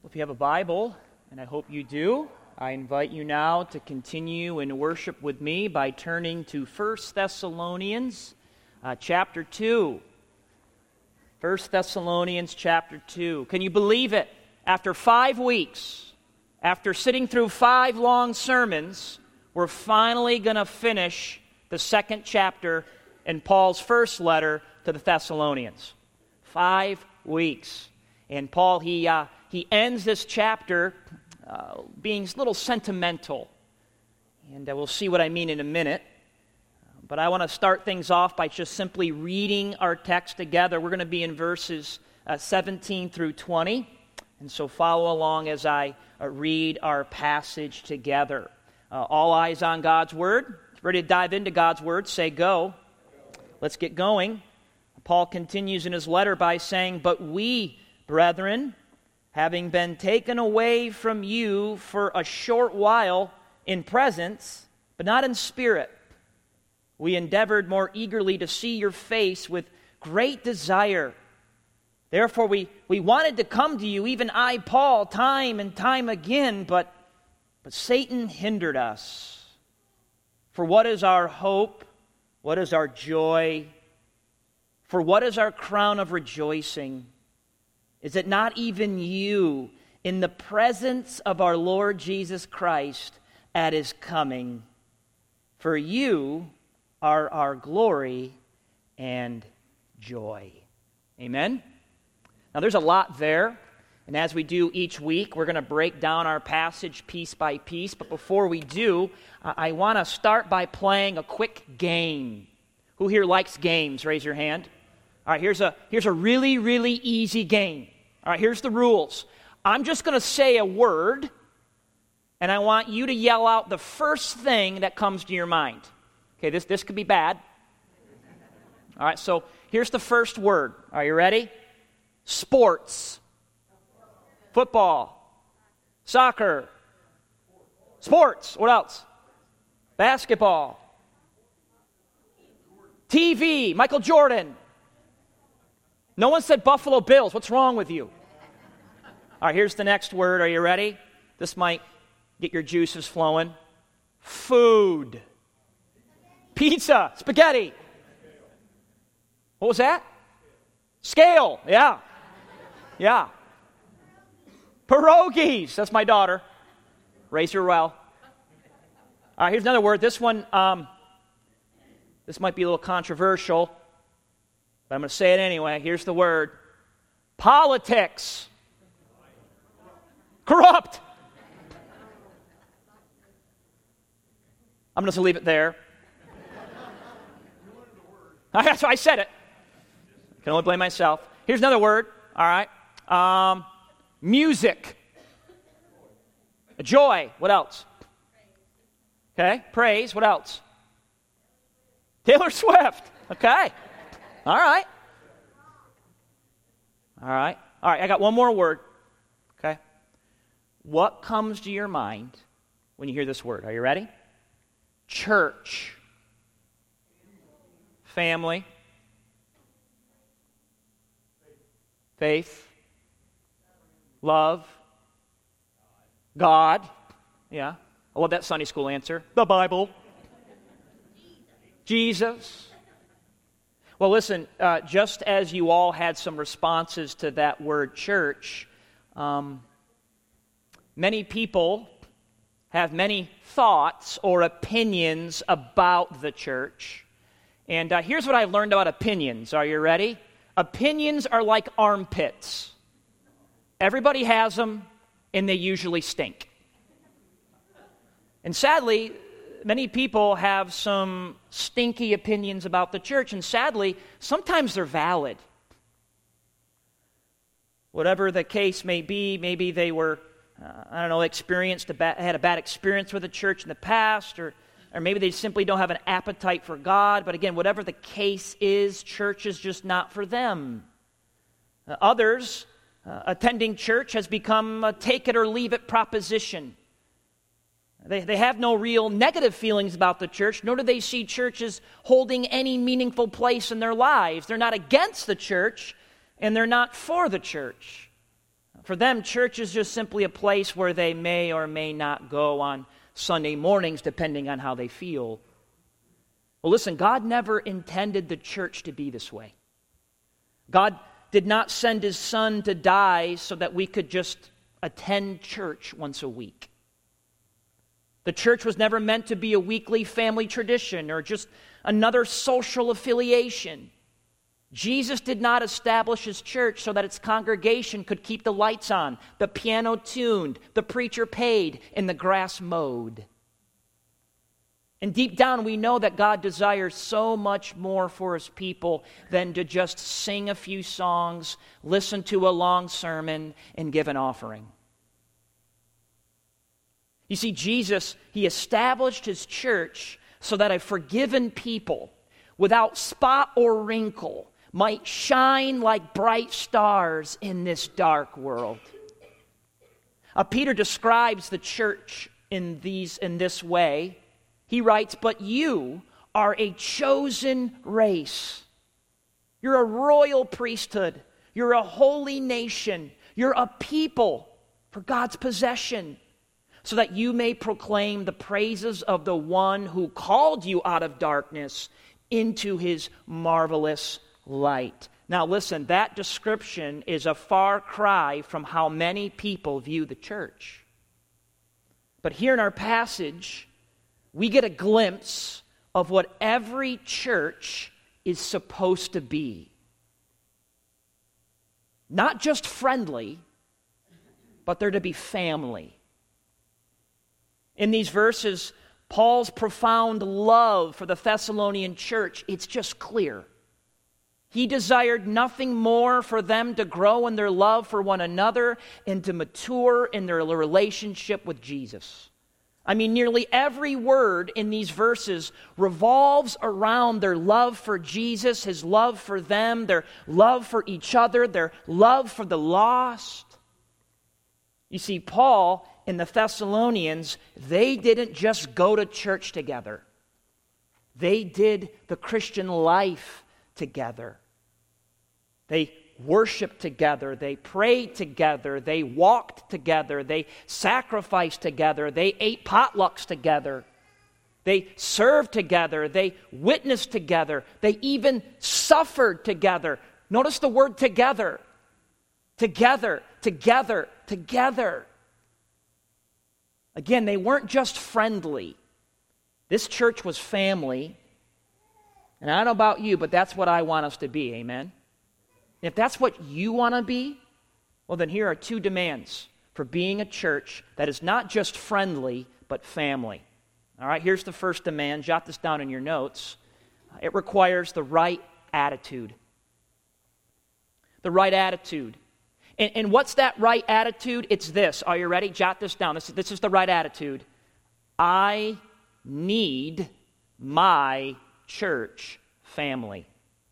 If you have a Bible, and I hope you do, I invite you now to continue in worship with me by turning to 1 Thessalonians chapter 2. 1 Thessalonians chapter 2. Can you believe it? After 5 weeks, after sitting through 5 long sermons, we're finally going to finish the second chapter in Paul's first letter to the Thessalonians. 5 weeks. And Paul, he ends this chapter being a little sentimental. And we'll see what I mean in a minute. But I want to start things off by just simply reading our text together. We're going to be in verses 17 through 20. And so follow along as I read our passage together. All eyes on God's Word. Ready to dive into God's Word? Say go. Let's get going. Paul continues in his letter by saying, "But we, brethren, having been taken away from you for a short while in presence, but not in spirit, we endeavored more eagerly to see your face with great desire. Therefore we wanted to come to you, even I, Paul, time and time again, but Satan hindered us. For what is our hope? What is our joy? For what is our crown of rejoicing? Is it not even you in the presence of our Lord Jesus Christ at his coming? For you are our glory and joy." Amen? Now there's a lot there, and as we do each week, we're going to break down our passage piece by piece. But before we do, I want to start by playing a quick game. Who here likes games? Raise your hand. All right, here's a really, really easy game. All right, here's the rules. I'm just going to say a word, and I want you to yell out the first thing that comes to your mind. Okay, this could be bad. All right, so here's the first word. Are you ready? Sports. Football. Soccer. Sports. What else? Basketball. TV. Michael Jordan. No one said Buffalo Bills. What's wrong with you? All right, here's the next word. Are you ready? This might get your juices flowing. Food. Pizza. Spaghetti. What was that? Scale. Yeah. Yeah. Pierogies. That's my daughter. Raise her well. All right, here's another word. This one, this might be a little controversial, but I'm going to say it anyway. Here's the word. Politics. Corrupt. I'm going to leave it there. I said it. I can only blame myself. Here's another word. All right. Music. Joy. What else? Okay. Praise. What else? Taylor Swift. Okay. All right. All right. All right. I got one more word. Okay. What comes to your mind when you hear this word? Are you ready? Church. Family. Faith. Love. God. Yeah. I love that Sunday school answer. The Bible. Jesus. Well, listen, just as you all had some responses to that word church, many people have many thoughts or opinions about the church. And here's what I learned about opinions. Are you ready? Opinions are like armpits. Everybody has them, and they usually stink. And sadly, many people have some stinky opinions about the church, and sadly, sometimes they're valid. Whatever the case may be, maybe they were, had a bad experience with the church in the past, or maybe they simply don't have an appetite for God. But again, whatever the case is, church is just not for them. Others, attending church has become a take-it-or-leave-it proposition. They have no real negative feelings about the church, nor do they see church as holding any meaningful place in their lives. They're not against the church, and they're not for the church. For them, church is just simply a place where they may or may not go on Sunday mornings, depending on how they feel. Well, listen, God never intended the church to be this way. God did not send his Son to die so that we could just attend church once a week. The church was never meant to be a weekly family tradition or just another social affiliation. Jesus did not establish his church so that its congregation could keep the lights on, the piano tuned, the preacher paid, and the grass mowed. And deep down, we know that God desires so much more for his people than to just sing a few songs, listen to a long sermon, and give an offering. You see, Jesus, he established his church so that a forgiven people, without spot or wrinkle, might shine like bright stars in this dark world. Peter describes the church in this way. He writes, "But you are a chosen race. You're a royal priesthood. You're a holy nation. You're a people for God's possession, so that you may proclaim the praises of the one who called you out of darkness into his marvelous light." Now listen, that description is a far cry from how many people view the church. But here in our passage, we get a glimpse of what every church is supposed to be. Not just friendly, but they're to be family. In these verses, Paul's profound love for the Thessalonian church, it's just clear. He desired nothing more for them to grow in their love for one another and to mature in their relationship with Jesus. I mean, nearly every word in these verses revolves around their love for Jesus, his love for them, their love for each other, their love for the lost. You see, Paul and the Thessalonians, they didn't just go to church together. They did the Christian life together. They worshiped together, they prayed together, they walked together, they sacrificed together, they ate potlucks together, they served together, they witnessed together, they even suffered together. Notice the word together. Together, together, together. Again, they weren't just friendly. This church was family. And I don't know about you, but that's what I want us to be, amen? If that's what you want to be, well, then here are two demands for being a church that is not just friendly, but family. All right, here's the first demand. Jot this down in your notes. It requires the right attitude. The right attitude. And what's that right attitude? It's this. Are you ready? Jot this down. This is the right attitude. I need my church family.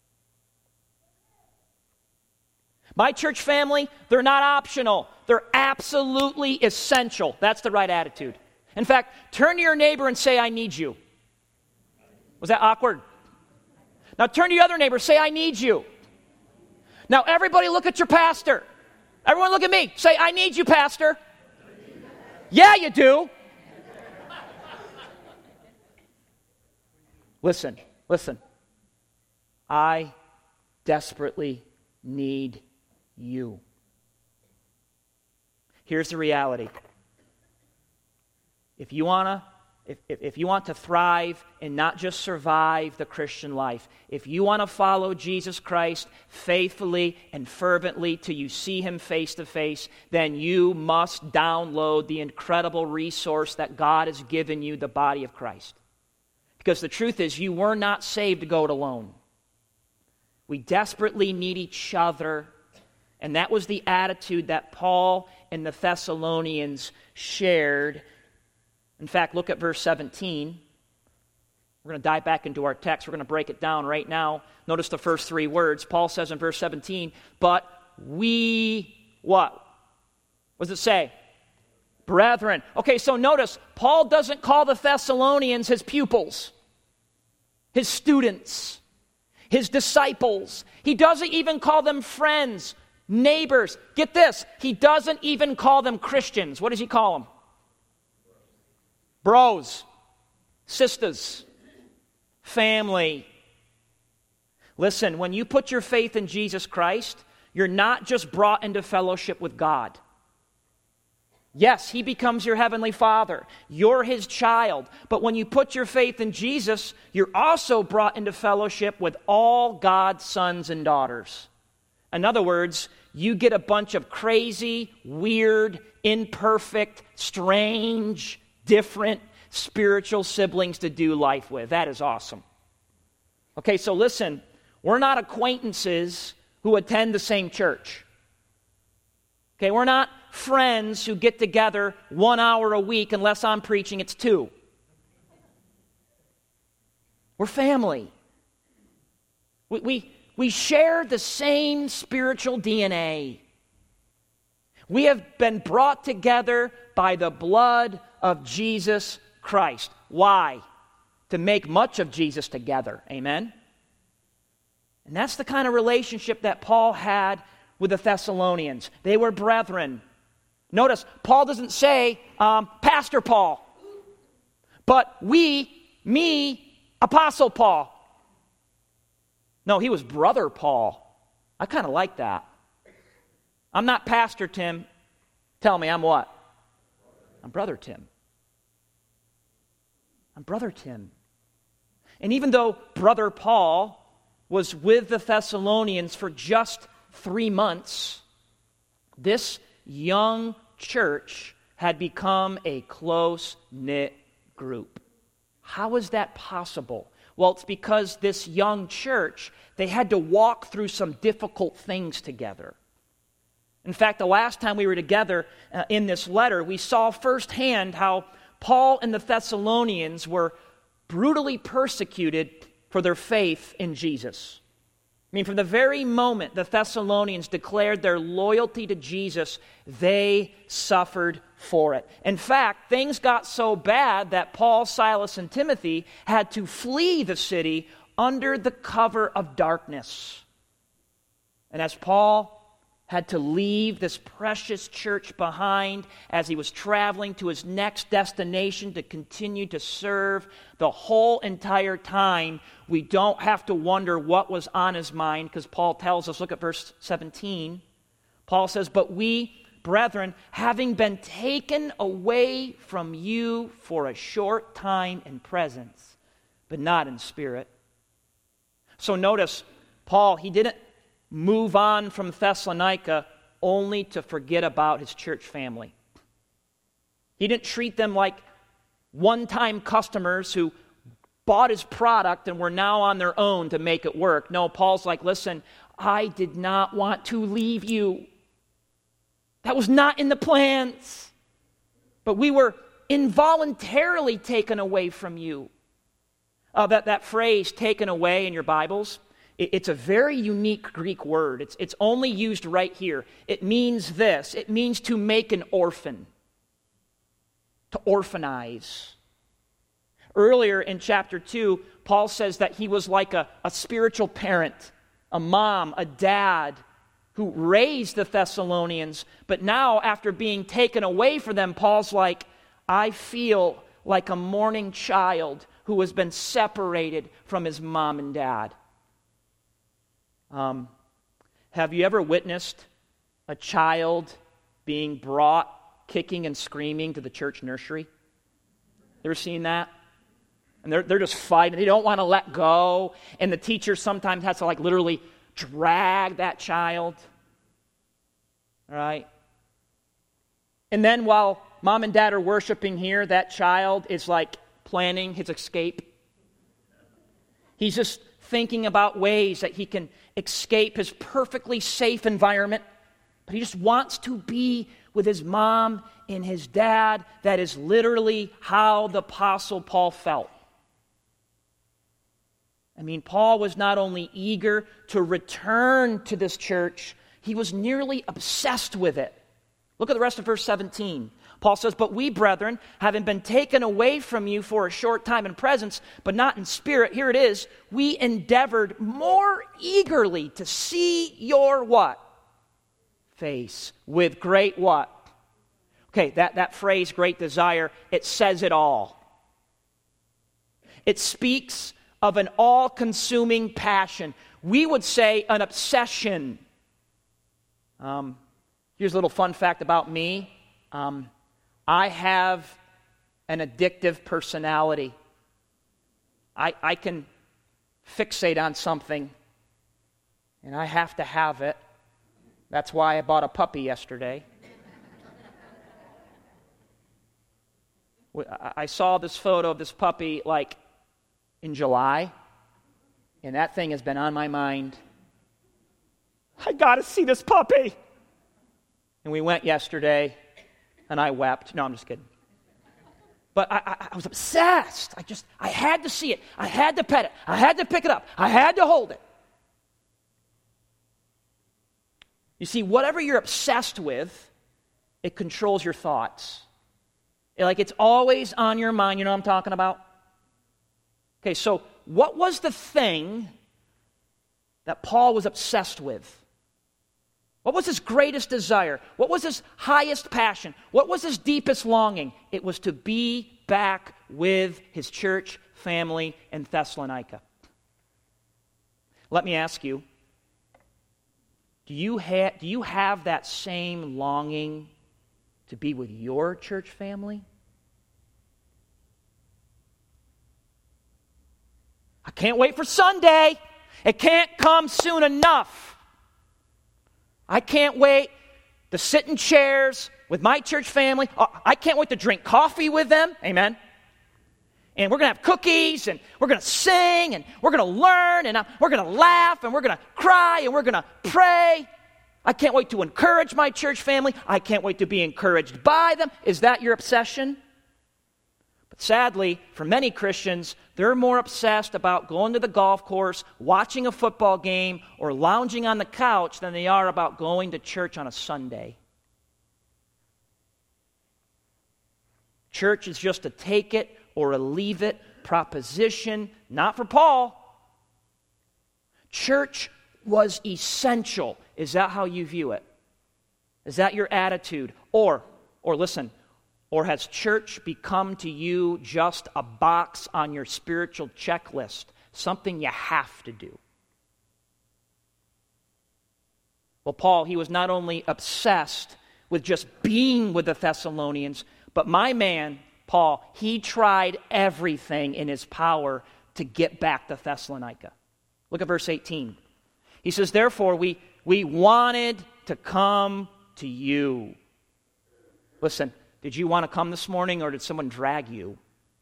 My church family, they're not optional. They're absolutely essential. That's the right attitude. In fact, turn to your neighbor and say, I need you. Was that awkward? Now turn to your other neighbor and say, I need you. Now everybody look at your pastor. Everyone look at me. Say, I need you, pastor. Yeah, you do. Listen. I desperately need you. Here's the reality. If you want to thrive and not just survive the Christian life, if you want to follow Jesus Christ faithfully and fervently till you see him face to face, then you must download the incredible resource that God has given you, the body of Christ. Because the truth is, you were not saved to go it alone. We desperately need each other. And that was the attitude that Paul and the Thessalonians shared. In fact, look at verse 17. We're going to dive back into our text. We're going to break it down right now. Notice the first three words. Paul says in verse 17, but we, what? What does it say? Brethren. Okay, so notice, Paul doesn't call the Thessalonians his pupils, his students, his disciples. He doesn't even call them friends. neighbors. Get this, he doesn't even call them Christians. What does he call them? Bros, sisters, family. Listen, when you put your faith in Jesus Christ, you're not just brought into fellowship with God. Yes, he becomes your heavenly Father. You're his child. But when you put your faith in Jesus, you're also brought into fellowship with all God's sons and daughters. In other words, you get a bunch of crazy, weird, imperfect, strange, different spiritual siblings to do life with. That is awesome. Okay, so listen, we're not acquaintances who attend the same church. Okay, we're not friends who get together 1 hour a week. Unless I'm preaching, it's 2. We're family. We share the same spiritual DNA. We have been brought together by the blood of Jesus Christ. Why? To make much of Jesus together. Amen? And that's the kind of relationship that Paul had with the Thessalonians. They were brethren. Notice, Paul doesn't say, Pastor Paul, but me, Apostle Paul. No, he was Brother Paul. I kind of like that. I'm not Pastor Tim. Tell me, I'm what? I'm Brother Tim. I'm Brother Tim. And even though Brother Paul was with the Thessalonians for just 3 months, this young church had become a close-knit group. How is that possible? Well, it's because this young church, they had to walk through some difficult things together. In fact, the last time we were together in this letter, we saw firsthand how Paul and the Thessalonians were brutally persecuted for their faith in Jesus. I mean, from the very moment the Thessalonians declared their loyalty to Jesus, they suffered for it. In fact, things got so bad that Paul, Silas, and Timothy had to flee the city under the cover of darkness. And as Paul had to leave this precious church behind as he was traveling to his next destination to continue to serve the whole entire time, we don't have to wonder what was on his mind, because Paul tells us, look at verse 17. Paul says, "But we, brethren, having been taken away from you for a short time in presence, but not in spirit." So notice, Paul, he didn't move on from Thessalonica only to forget about his church family. He didn't treat them like one-time customers who bought his product and were now on their own to make it work. No, Paul's like, listen, I did not want to leave you. That was not in the plans. But we were involuntarily taken away from you. That phrase, taken away, in your Bibles, it's a very unique Greek word. It's only used right here. It means this. It means to make an orphan, to orphanize. Earlier in chapter 2, Paul says that he was like a spiritual parent, a mom, a dad, who raised the Thessalonians. But now, after being taken away from them, Paul's like, I feel like a mourning child who has been separated from his mom and dad. Have you ever witnessed a child being brought kicking and screaming to the church nursery? Ever seen that? And they're just fighting. They don't want to let go. And the teacher sometimes has to literally drag that child. All right? And then while mom and dad are worshiping here, that child is planning his escape. He's just thinking about ways that he can escape his perfectly safe environment, but he just wants to be with his mom and his dad. That is literally how the Apostle Paul felt. I mean, Paul was not only eager to return to this church, he was nearly obsessed with it. Look at the rest of verse 17. Paul says, "But we, brethren, having been taken away from you for a short time in presence, but not in spirit," here it is, "we endeavored more eagerly to see your" what? face with great what? Okay, that phrase, great desire, it says it all. It speaks of an all-consuming passion. We would say an obsession. Here's a little fun fact about me. I have an addictive personality. I can fixate on something, and I have to have it. That's why I bought a puppy yesterday. I saw this photo of this puppy like in July, and that thing has been on my mind. I got to see this puppy. And we went yesterday, and I wept. No, I'm just kidding. But I was obsessed. I had to see it. I had to pet it. I had to pick it up. I had to hold it. You see, whatever you're obsessed with, it controls your thoughts. Like it's always on your mind. You know what I'm talking about? Okay, so what was the thing that Paul was obsessed with? What was his greatest desire? What was his highest passion? What was his deepest longing? It was to be back with his church family in Thessalonica. Let me ask you, do you have that same longing to be with your church family? I can't wait for Sunday. It can't come soon enough. I can't wait to sit in chairs with my church family. I can't wait to drink coffee with them. Amen. And we're going to have cookies, and we're going to sing, and we're going to learn, and we're going to laugh, and we're going to cry, and we're going to pray. I can't wait to encourage my church family. I can't wait to be encouraged by them. Is that your obsession? But sadly, for many Christians, they're more obsessed about going to the golf course, watching a football game, or lounging on the couch than they are about going to church on a Sunday. Church is just a take it or a leave it proposition, not for Paul. Church was essential. Is that how you view it? Is that your attitude? Or listen, or has church become to you just a box on your spiritual checklist, something you have to do? Well, Paul, he was not only obsessed with just being with the Thessalonians, but my man, Paul, he tried everything in his power to get back to Thessalonica. Look at verse 18. He says, therefore, we wanted to come to you. Listen, did you want to come this morning, or did someone drag you?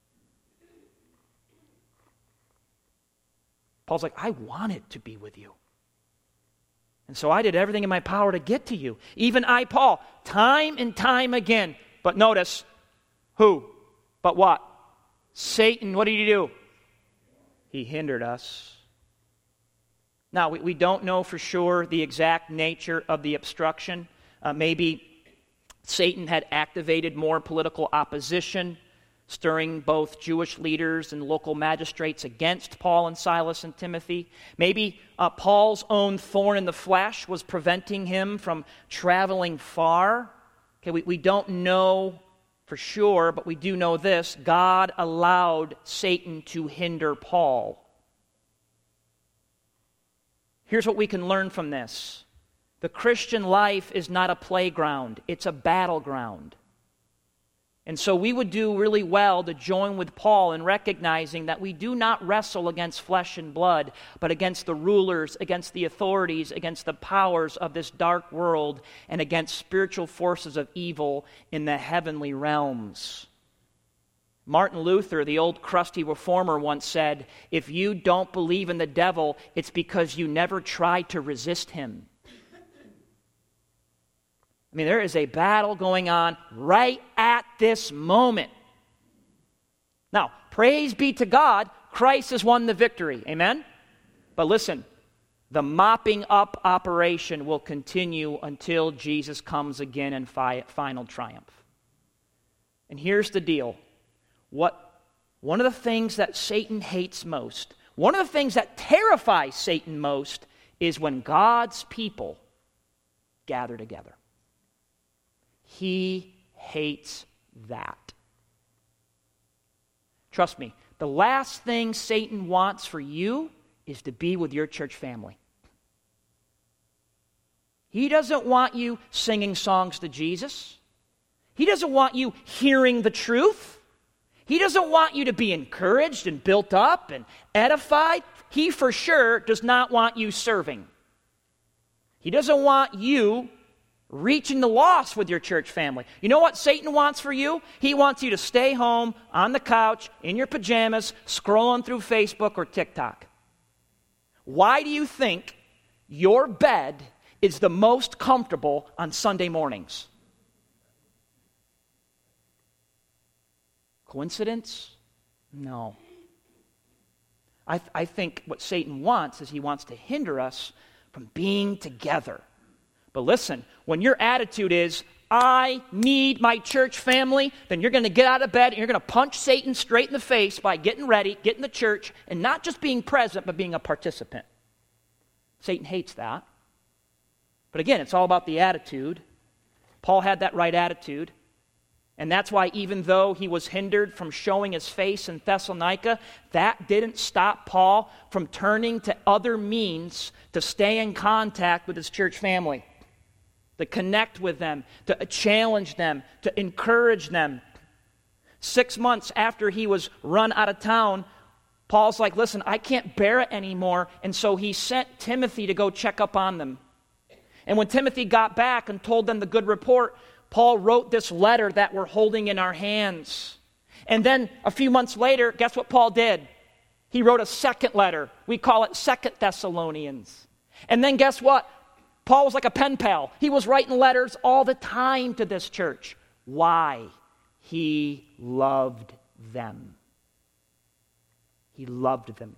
Paul's like, I wanted to be with you. And so I did everything in my power to get to you. Even I, Paul, time and time again. But notice, who? But what? Satan, what did he do? He hindered us. Now, we don't know for sure the exact nature of the obstruction. Maybe Satan had activated more political opposition, stirring both Jewish leaders and local magistrates against Paul and Silas and Timothy. Maybe Paul's own thorn in the flesh was preventing him from traveling far. Okay, we don't know for sure, but we do know this: God allowed Satan to hinder Paul. Here's what we can learn from this. The Christian life is not a playground, it's a battleground. And so we would do really well to join with Paul in recognizing that we do not wrestle against flesh and blood, but against the rulers, against the authorities, against the powers of this dark world, and against spiritual forces of evil in the heavenly realms. Martin Luther, the old crusty reformer, once said, if you don't believe in the devil, it's because you never tried to resist him. I mean, there is a battle going on right at this moment. Now, praise be to God, Christ has won the victory. Amen? But listen, the mopping up operation will continue until Jesus comes again in final triumph. And here's the deal. One of the things that Satan hates most, one of the things that terrifies Satan most, is when God's people gather together. He hates that. Trust me, the last thing Satan wants for you is to be with your church family. He doesn't want you singing songs to Jesus. He doesn't want you hearing the truth. He doesn't want you to be encouraged and built up and edified. He for sure does not want you serving. He doesn't want you reaching the lost with your church family. You know what Satan wants for you? He wants you to stay home on the couch in your pajamas scrolling through Facebook or TikTok. Why do you think your bed is the most comfortable on Sunday mornings? Coincidence? No. I think what Satan wants is he wants to hinder us from being together. But listen, when your attitude is, I need my church family, then you're going to get out of bed and you're going to punch Satan straight in the face by getting ready, getting to church, and not just being present, but being a participant. Satan hates that. But again, it's all about the attitude. Paul had that right attitude. And that's why even though he was hindered from showing his face in Thessalonica, that didn't stop Paul from turning to other means to stay in contact with his church family, to connect with them, to challenge them, to encourage them. 6 months after he was run out of town, Paul's like, listen, I can't bear it anymore. And so he sent Timothy to go check up on them. And when Timothy got back and told them the good report, Paul wrote this letter that we're holding in our hands. And then a few months later, guess what Paul did? He wrote a second letter. We call it 2 Thessalonians. And then guess what? Paul was like a pen pal. He was writing letters all the time to this church. Why? He loved them. He loved them.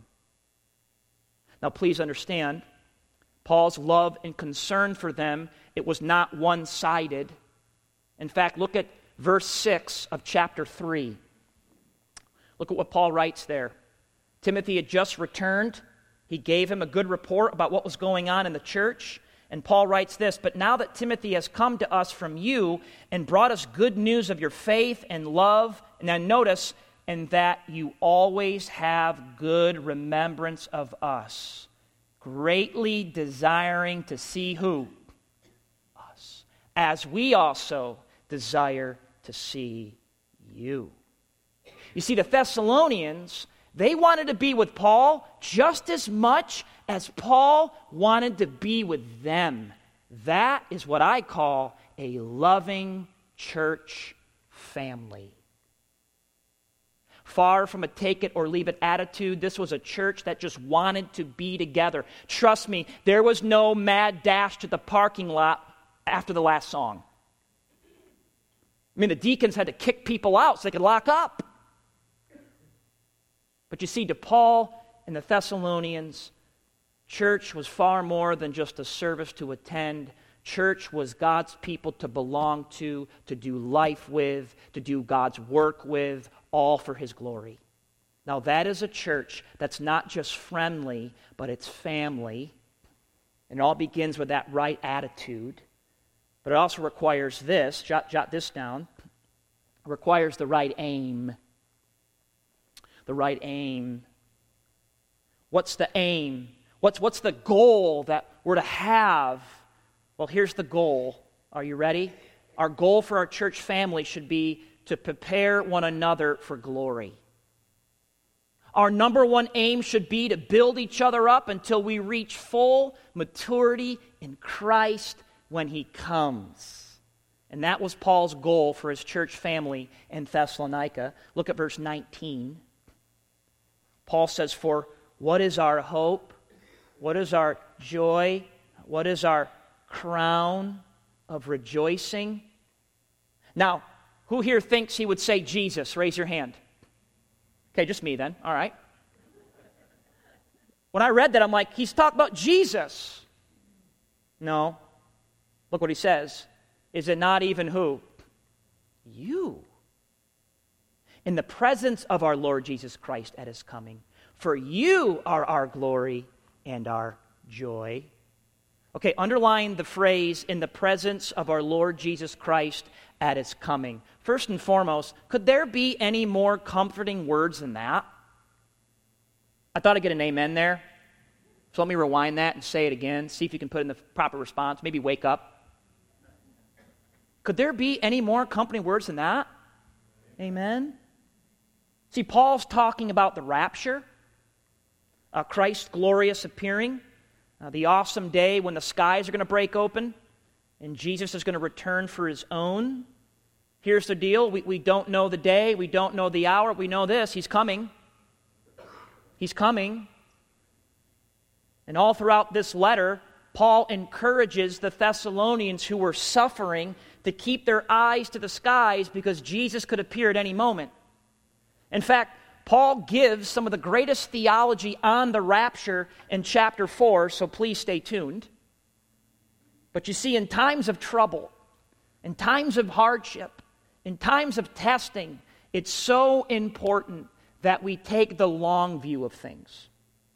Now please understand, Paul's love and concern for them, it was not one-sided. In fact, look at verse 6 of chapter 3. Look at what Paul writes there. Timothy had just returned. He gave him a good report about what was going on in the church. And Paul writes this, but now that Timothy has come to us from you and brought us good news of your faith and love, and then notice, and that you always have good remembrance of us, greatly desiring to see who? Us. As we also desire to see you. You see, the Thessalonians, they wanted to be with Paul just as much as Paul wanted to be with them. That is what I call a loving church family. Far from a take-it-or-leave-it attitude, this was a church that just wanted to be together. Trust me, there was no mad dash to the parking lot after the last song. I mean, the deacons had to kick people out so they could lock up. But you see, to Paul and the Thessalonians, church was far more than just a service to attend. Church was God's people to belong to do life with, to do God's work with, all for His glory. Now, that is a church that's not just friendly, but it's family. And it all begins with that right attitude. But it also requires this, jot this down, it requires the right aim. The right aim. What's the aim? What's the goal that we're to have? Well, here's the goal. Are you ready? Our goal for our church family should be to prepare one another for glory. Our number one aim should be to build each other up until we reach full maturity in Christ when He comes. And that was Paul's goal for his church family in Thessalonica. Look at verse 19. Paul says, for what is our hope? What is our joy? What is our crown of rejoicing? Now, who here thinks he would say Jesus? Raise your hand. Okay, just me then. All right. When I read that, I'm like, he's talking about Jesus. No. Look what he says. Is it not even who? You. In the presence of our Lord Jesus Christ at His coming. For you are our glory and our joy. Okay, underline the phrase, in the presence of our Lord Jesus Christ at his coming. First and foremost, could there be any more comforting words than that? I thought I'd get an amen there. So let me rewind that and say it again. See if you can put in the proper response. Maybe wake up. Could there be any more comforting words than that? Amen. See, Paul's talking about the rapture, Christ's glorious appearing, the awesome day when the skies are going to break open and Jesus is going to return for his own. Here's the deal. We don't know the day. We don't know the hour. We know this. He's coming. He's coming. And all throughout this letter, Paul encourages the Thessalonians who were suffering to keep their eyes to the skies because Jesus could appear at any moment. In fact, Paul gives some of the greatest theology on the rapture in chapter 4, so please stay tuned. But you see, in times of trouble, in times of hardship, in times of testing, it's so important that we take the long view of things.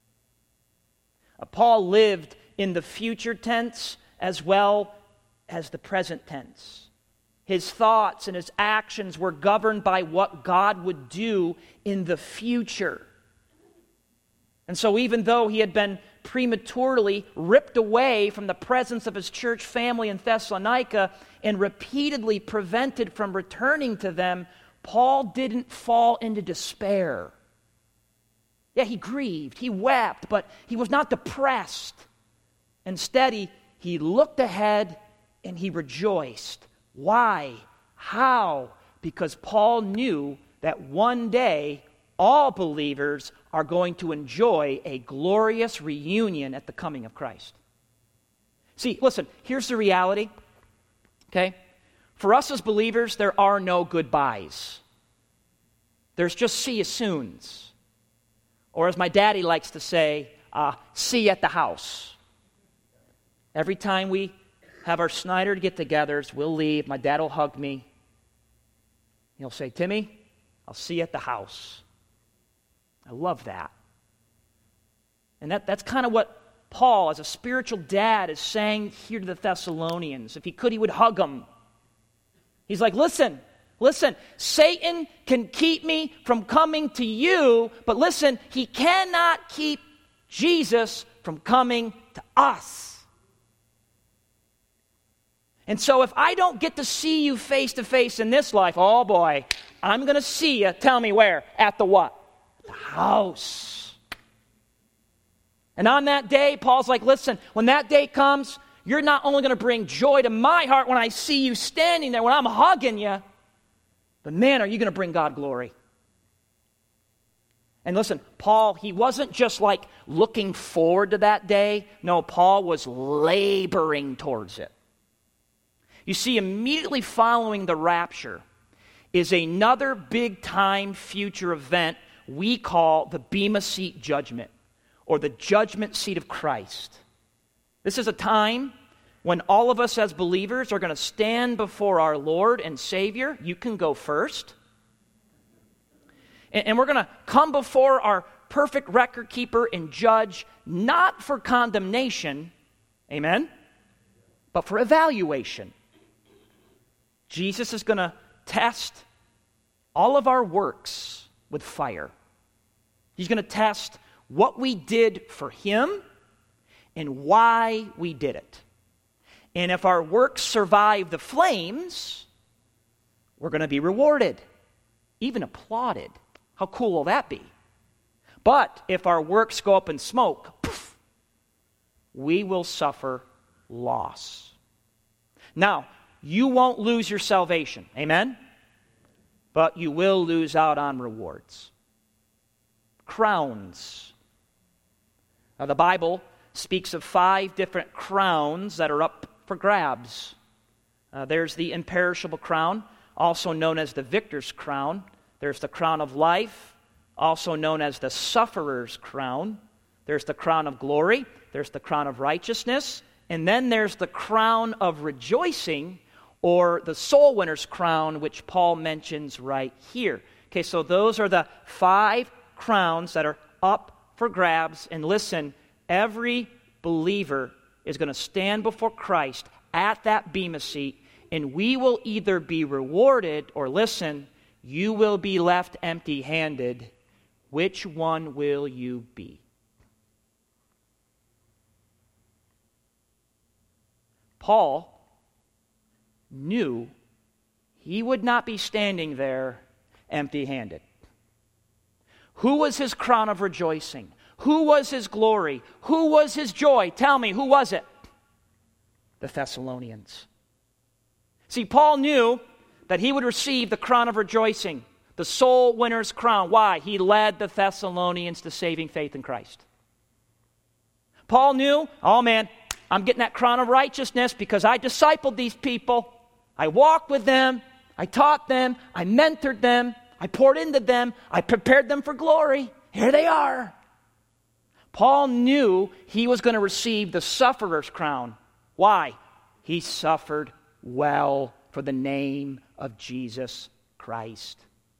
Paul lived in the future tense as well as the present tense. His thoughts and his actions were governed by what God would do in the future. And so even though he had been prematurely ripped away from the presence of his church family in Thessalonica and repeatedly prevented from returning to them, Paul didn't fall into despair. Yeah, he grieved, he wept, but he was not depressed. Instead, he looked ahead and he rejoiced. Why? How? Because Paul knew that one day all believers are going to enjoy a glorious reunion at the coming of Christ. See, listen, here's the reality, okay? For us as believers, there are no goodbyes. There's just see you soons. Or as my daddy likes to say, see you at the house. Every time we have our Snyder get-togethers, we'll leave. My dad will hug me. He'll say, Timmy, I'll see you at the house. I love that. And that's kind of what Paul, as a spiritual dad, is saying here to the Thessalonians. If he could, he would hug them. He's like, listen, Satan can keep me from coming to you, but listen, he cannot keep Jesus from coming to us. And so if I don't get to see you face to face in this life, oh boy, I'm going to see you, tell me where, at the what? The house. And on that day, Paul's like, listen, when that day comes, you're not only going to bring joy to my heart when I see you standing there, when I'm hugging you, but man, are you going to bring God glory. And listen, Paul, he wasn't just like looking forward to that day. No, Paul was laboring towards it. You see, immediately following the rapture is another big-time future event we call the Bema Seat Judgment, or the judgment seat of Christ. This is a time when all of us as believers are going to stand before our Lord and Savior. You can go first. And we're going to come before our perfect record keeper and judge, not for condemnation, amen, but for evaluation. Jesus is going to test all of our works with fire. He's going to test what we did for him and why we did it. And if our works survive the flames, we're going to be rewarded, even applauded. How cool will that be? But if our works go up in smoke, poof, we will suffer loss. Now, you won't lose your salvation, amen? But you will lose out on rewards. Crowns. Now, the Bible speaks of 5 different crowns that are up for grabs. There's the imperishable crown, also known as the victor's crown. There's the crown of life, also known as the sufferer's crown. There's the crown of glory. There's the crown of righteousness. And then there's the crown of rejoicing, or the soul winner's crown, which Paul mentions right here. Okay, so those are the 5 crowns that are up for grabs. And listen, every believer is going to stand before Christ at that bema seat, and we will either be rewarded or, listen, you will be left empty-handed. Which one will you be? Paul knew he would not be standing there empty-handed. Who was his crown of rejoicing? Who was his glory? Who was his joy? Tell me, who was it? The Thessalonians. See, Paul knew that he would receive the crown of rejoicing, the soul winner's crown. Why? He led the Thessalonians to saving faith in Christ. Paul knew, oh man, I'm getting that crown of righteousness because I discipled these people. I walked with them. I taught them. I mentored them. I poured into them. I prepared them for glory. Here they are. Paul knew he was going to receive the sufferer's crown. Why? He suffered well for the name of Jesus Christ.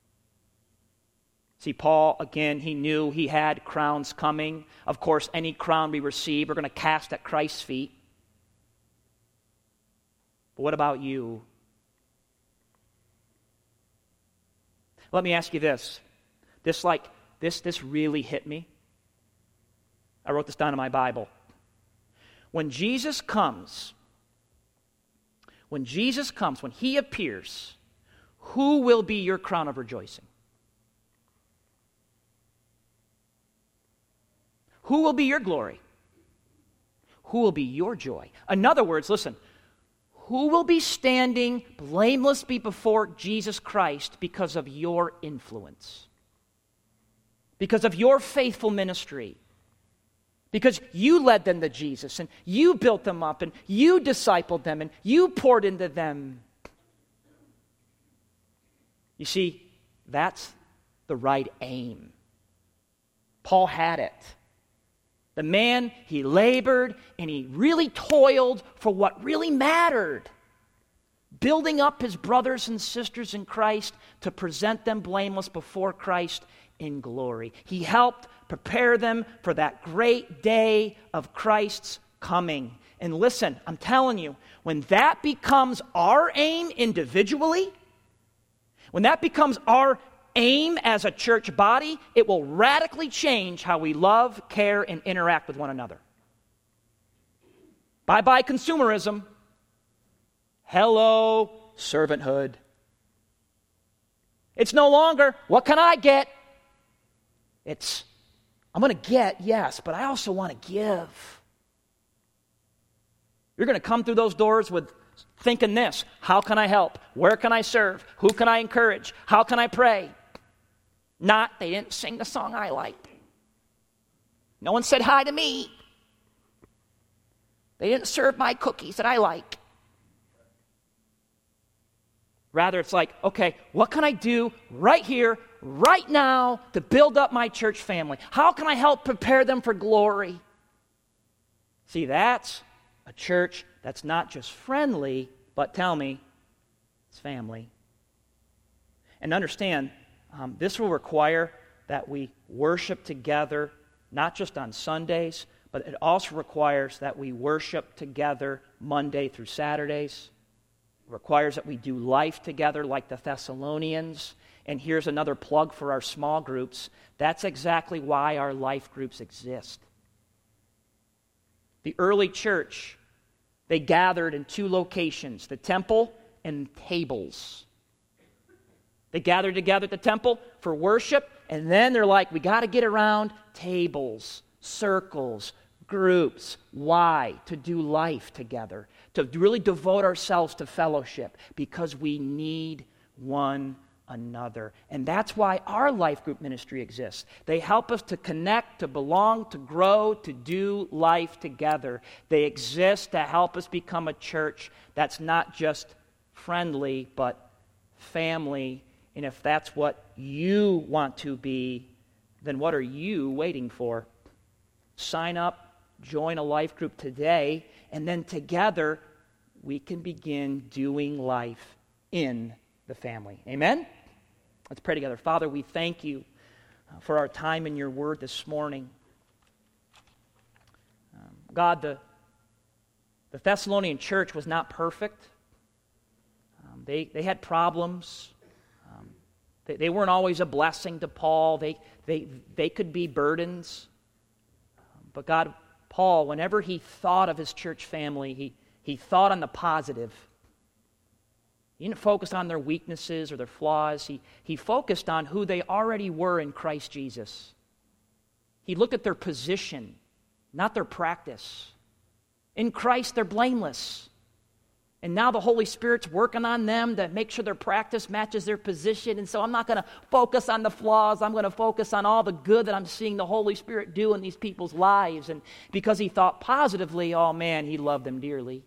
See, Paul, again, he knew he had crowns coming. Of course, any crown we receive, we're going to cast at Christ's feet. But what about you? Let me ask you this. This really hit me. I wrote this down in my Bible. When Jesus comes, when he appears, who will be your crown of rejoicing? Who will be your glory? Who will be your joy? In other words, listen, who will be standing blamelessly before Jesus Christ because of your influence? Because of your faithful ministry? Because you led them to Jesus, and you built them up, and you discipled them, and you poured into them. You see, that's the right aim. Paul had it. The man, he labored and he really toiled for what really mattered. Building up his brothers and sisters in Christ to present them blameless before Christ in glory. He helped prepare them for that great day of Christ's coming. And listen, I'm telling you, when that becomes our aim individually, when that becomes our aim as a church body, it will radically change how we love, care, and interact with one another. Bye-bye consumerism. Hello, servanthood. It's no longer, what can I get? It's, I'm going to get, yes, but I also want to give. You're going to come through those doors with thinking this, how can I help? Where can I serve? Who can I encourage? How can I pray? Not, they didn't sing the song I liked. No one said hi to me. They didn't serve my cookies that I like. Rather, it's like, okay, what can I do right here, right now, to build up my church family? How can I help prepare them for glory? See, that's a church that's not just friendly, but tell me, it's family. And understand, this will require that we worship together, not just on Sundays, but it also requires that we worship together Monday through Saturdays. It requires that we do life together like the Thessalonians. And here's another plug for our small groups. That's exactly why our life groups exist. The early church, they gathered in two locations, the temple and tables. They gathered together at the temple for worship, and then they're like, we got to get around tables, circles, groups. Why? To do life together, to really devote ourselves to fellowship, because we need one another. And that's why our life group ministry exists. They help us to connect, to belong, to grow, to do life together. They exist to help us become a church that's not just friendly, but family. And if that's what you want to be, then what are you waiting for? Sign up, join a life group today, and then together we can begin doing life in the family. Amen? Let's pray together. Father, we thank you for our time in your word this morning. God, the The Thessalonian church was not perfect. They had problems. They weren't always a blessing to Paul. They could be burdens. But Paul, whenever he thought of his church family, he thought on the positive. He didn't focus on their weaknesses or their flaws. He focused on who they already were in Christ Jesus. He looked at their position, not their practice. In Christ, they're blameless. And now the Holy Spirit's working on them to make sure their practice matches their position. And so I'm not going to focus on the flaws. I'm going to focus on all the good that I'm seeing the Holy Spirit do in these people's lives. And because he thought positively, oh man, he loved them dearly.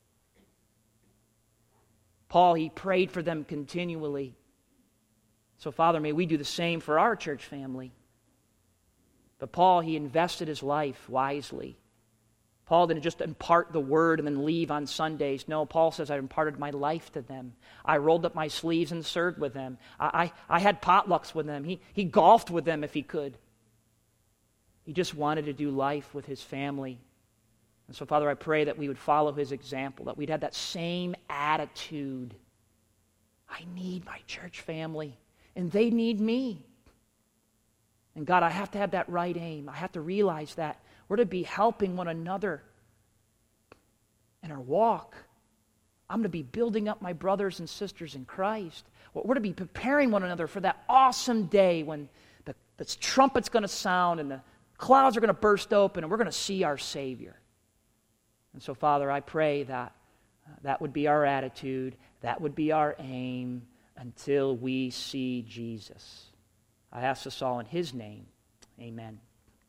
Paul, he prayed for them continually. So Father, may we do the same for our church family. But Paul, he invested his life wisely. Paul didn't just impart the word and then leave on Sundays. No, Paul says, I imparted my life to them. I rolled up my sleeves and served with them. I had potlucks with them. He golfed with them if he could. He just wanted to do life with his family. And so, Father, I pray that we would follow his example, that we'd have that same attitude. I need my church family, and they need me. And God, I have to have that right aim. I have to realize that we're to be helping one another in our walk. I'm to be building up my brothers and sisters in Christ. We're to be preparing one another for that awesome day when the trumpet's going to sound and the clouds are going to burst open and we're going to see our Savior. And so, Father, I pray that that would be our attitude, that would be our aim until we see Jesus. I ask this all in his name. Amen.